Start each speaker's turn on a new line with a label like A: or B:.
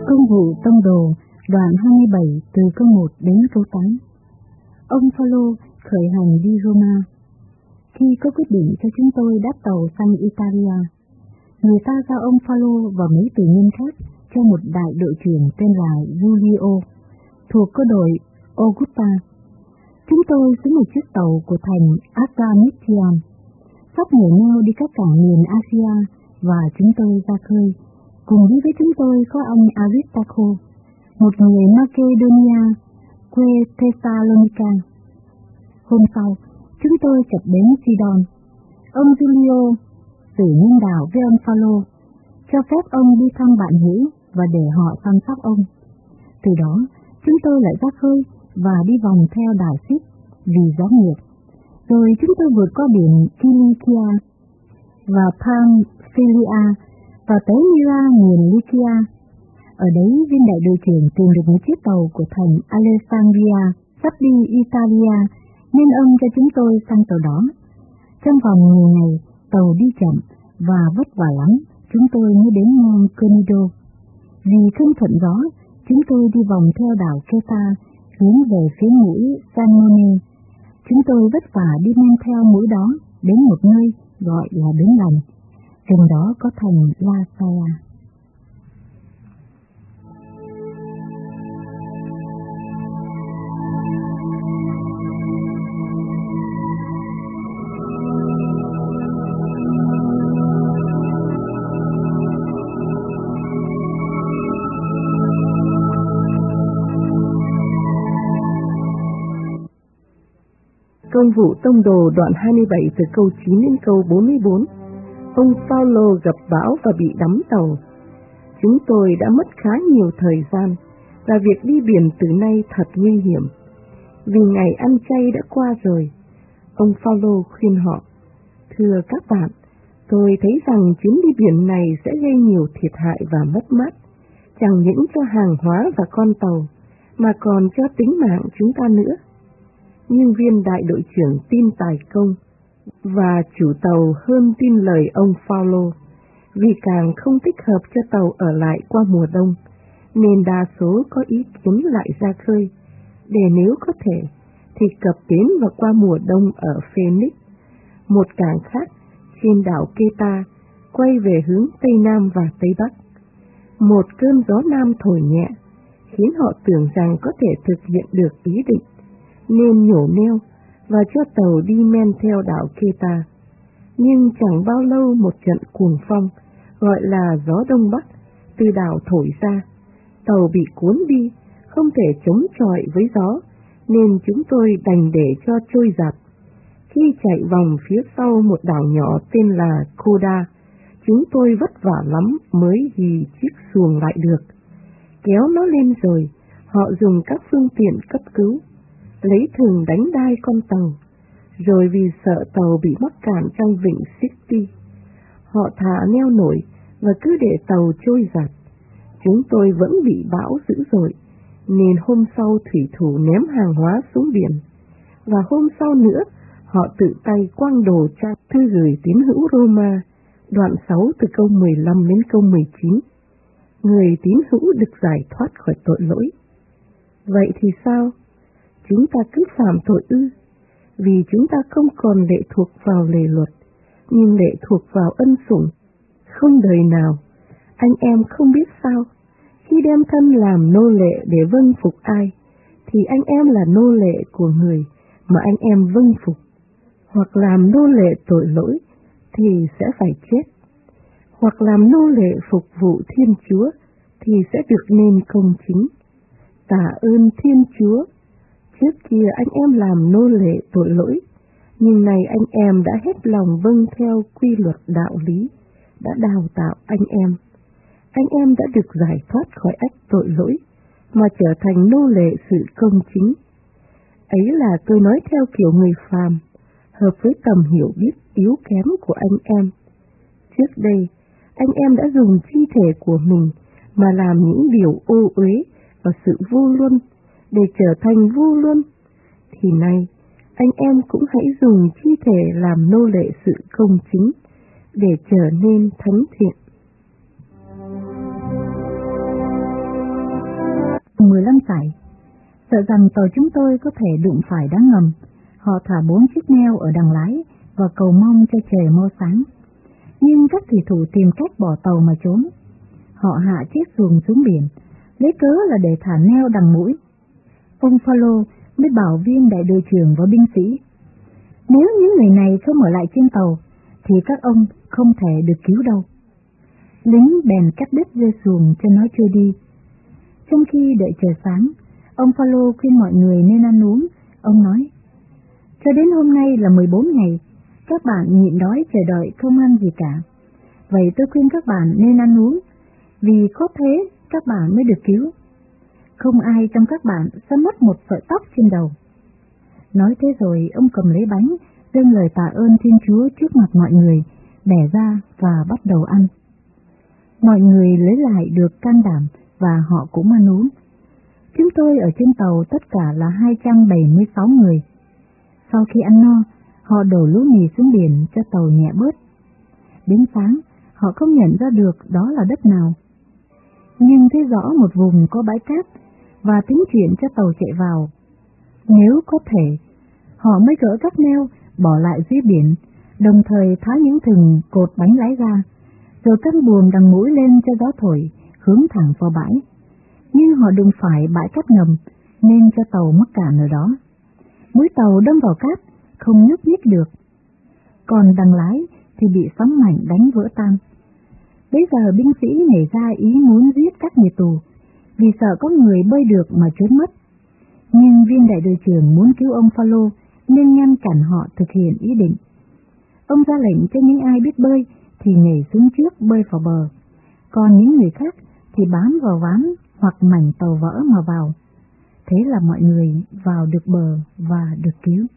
A: Công vụ tông đồ, đoạn 27 từ câu 1 đến câu 8. Ông Phaolô khởi hành đi Roma. Khi có quyết định cho chúng tôi đáp tàu sang Italia, người ta giao ông Phaolô và mấy tù nhân khác cho một đại đội trưởng tên là Giulio, thuộc cơ đội Augusta. Chúng tôi xuống một chiếc tàu của thành Adramyttium, sắp nhảy nhau đi các cảng miền Asia, và chúng tôi ra khơi. Cùng đi với chúng tôi có anh Aristarco, một người Macedonia, quê Thessalonica. Hôm sau, chúng tôi cập bến Sidon. Ông Giulio xử nhân đạo với ông Phaolô, cho phép ông đi thăm bạn hữu và để họ chăm sóc ông. Từ đó, chúng tôi lại ra khơi và đi vòng theo đảo Xít vì gió ngược. Rồi chúng tôi vượt qua biển Kilikia và Pamphylia và tới Myra miền Lycia. Ở đấy, viên đại đội trưởng tìm được một chiếc tàu của thành Alexandria sắp đi Italia, nên ông cho chúng tôi sang tàu đó. Trong vòng 10 ngày, tàu đi chậm và vất vả lắm, chúng tôi mới đến Mont Conido. Vì không thuận gió, chúng tôi đi vòng theo đảo Creta, hướng về phía mũi Sanone. Chúng tôi vất vả đi men theo mũi đó đến một nơi gọi là Đứng Lành. Gần đó có thành La Saia.
B: Công vụ tông đồ đoạn 27 từ câu 9 đến câu 44. Ông Phaolô gặp bão và bị đắm tàu. Chúng tôi đã mất khá nhiều thời gian, và việc đi biển từ nay thật nguy hiểm, vì ngày ăn chay đã qua rồi. Ông Phaolô khuyên họ: thưa các bạn, tôi thấy rằng chuyến đi biển này sẽ gây nhiều thiệt hại và mất mát, chẳng những cho hàng hóa và con tàu, mà còn cho tính mạng chúng ta nữa. Nhưng viên đại đội trưởng tin tài công, và chủ tàu hơn tin lời ông Phaolô, vì càng không thích hợp cho tàu ở lại qua mùa đông, nên đa số có ý kiến lại ra khơi, để nếu có thể thì cập bến và qua mùa đông ở Phoenix, một cảng khác trên đảo Creta, quay về hướng Tây Nam và Tây Bắc. Một cơn gió Nam thổi nhẹ, khiến họ tưởng rằng có thể thực hiện được ý định, nên nhổ neo và cho tàu đi men theo đảo Creta. Nhưng chẳng bao lâu một trận cuồng phong, gọi là gió Đông Bắc, từ đảo thổi ra. Tàu bị cuốn đi, không thể chống chọi với gió, nên chúng tôi đành để cho trôi giạt. Khi chạy vòng phía sau một đảo nhỏ tên là Koda, chúng tôi vất vả lắm mới ghi chiếc xuồng lại được. Kéo nó lên rồi, họ dùng các phương tiện cấp cứu, lấy thừng đánh đai con tàu, rồi vì sợ tàu bị mắc cạn trong vịnh Sisti, họ thả neo nổi và cứ để tàu trôi giạt. Chúng tôi vẫn bị bão dữ dội, nên hôm sau thủy thủ ném hàng hóa xuống biển, và hôm sau nữa họ tự tay quăng đồ tra thư gửi tín hữu Roma, đoạn 6 từ câu 15 đến câu 19. Người tín hữu được giải thoát khỏi tội lỗi. Vậy thì sao? Chúng ta cứ phạm tội ư? Vì chúng ta không còn lệ thuộc vào lề luật, nhưng lệ thuộc vào ân sủng. Không đời nào. Anh em không biết sao? Khi đem thân làm nô lệ để vâng phục ai, thì anh em là nô lệ của người mà anh em vâng phục. Hoặc làm nô lệ tội lỗi thì sẽ phải chết. Hoặc làm nô lệ phục vụ Thiên Chúa thì sẽ được nên công chính. Tạ ơn Thiên Chúa! Trước kia anh em làm nô lệ tội lỗi, nhưng nay anh em đã hết lòng vâng theo quy luật đạo lý, đã đào tạo anh em. Anh em đã được giải thoát khỏi ách tội lỗi, mà trở thành nô lệ sự công chính. Ấy là tôi nói theo kiểu người phàm, hợp với tầm hiểu biết yếu kém của anh em. Trước đây, anh em đã dùng chi thể của mình mà làm những điều ô uế và sự vô luân, để trở thành vô luân, thì nay anh em cũng hãy dùng chi thể làm nô lệ sự công chính, để trở nên thánh thiện.
A: lăn xải. Sợ rằng tàu chúng tôi có thể đụng phải đá ngầm, họ thả 4 chiếc neo ở đằng lái và cầu mong cho trời mau sáng. Nhưng các thủy thủ tìm cách bỏ tàu mà trốn. Họ hạ chiếc xuồng xuống biển, lấy cớ là để thả neo đằng mũi. Ông Paulo mới bảo viên đại đội trưởng và binh sĩ, nếu những người này không ở lại trên tàu, thì các ông không thể được cứu đâu. Lính bèn cắt đứt dây xuồng cho nó trôi đi. Trong khi đợi trời sáng, ông Paulo khuyên mọi người nên ăn uống. Ông nói, cho đến hôm nay là 14 ngày, các bạn nhịn đói chờ đợi không ăn gì cả. Vậy tôi khuyên các bạn nên ăn uống, vì có thế các bạn mới được cứu. Không ai trong các bạn sẽ mất một sợi tóc trên đầu. Nói thế rồi ông cầm lấy bánh, dâng lời tạ ơn Thiên Chúa trước mặt mọi người, bẻ ra và bắt đầu ăn. Mọi người lấy lại được can đảm và họ cũng ăn uống. Chúng tôi ở trên tàu tất cả là 276 người. Sau khi ăn no, họ đổ lúa mì xuống biển cho tàu nhẹ bớt. Đến sáng, họ không nhận ra được đó là đất nào. Nhưng thấy rõ một vùng có bãi cát và tính chuyện cho tàu chạy vào. Nếu có thể, họ mới gỡ các neo bỏ lại dưới biển, đồng thời tháo những thừng cột bánh lái ra, rồi căng buồm đằng mũi lên cho gió thổi, hướng thẳng vào bãi. Nhưng họ đụng phải bãi cát ngầm, nên cho tàu mắc cạn ở đó. Mũi tàu đâm vào cát, không nhúc nhích được. Còn đằng lái thì bị sóng mạnh đánh vỡ tan. Bây giờ binh sĩ nảy ra ý muốn giết các người tù, vì sợ có người bơi được mà trốn mất. Nhưng viên đại đội trưởng muốn cứu ông Paulo nên ngăn cản họ thực hiện ý định. Ông ra lệnh cho những ai biết bơi thì nhảy xuống trước bơi vào bờ, còn những người khác thì bám vào ván hoặc mảnh tàu vỡ mà vào. Thế là mọi người vào được bờ và được cứu.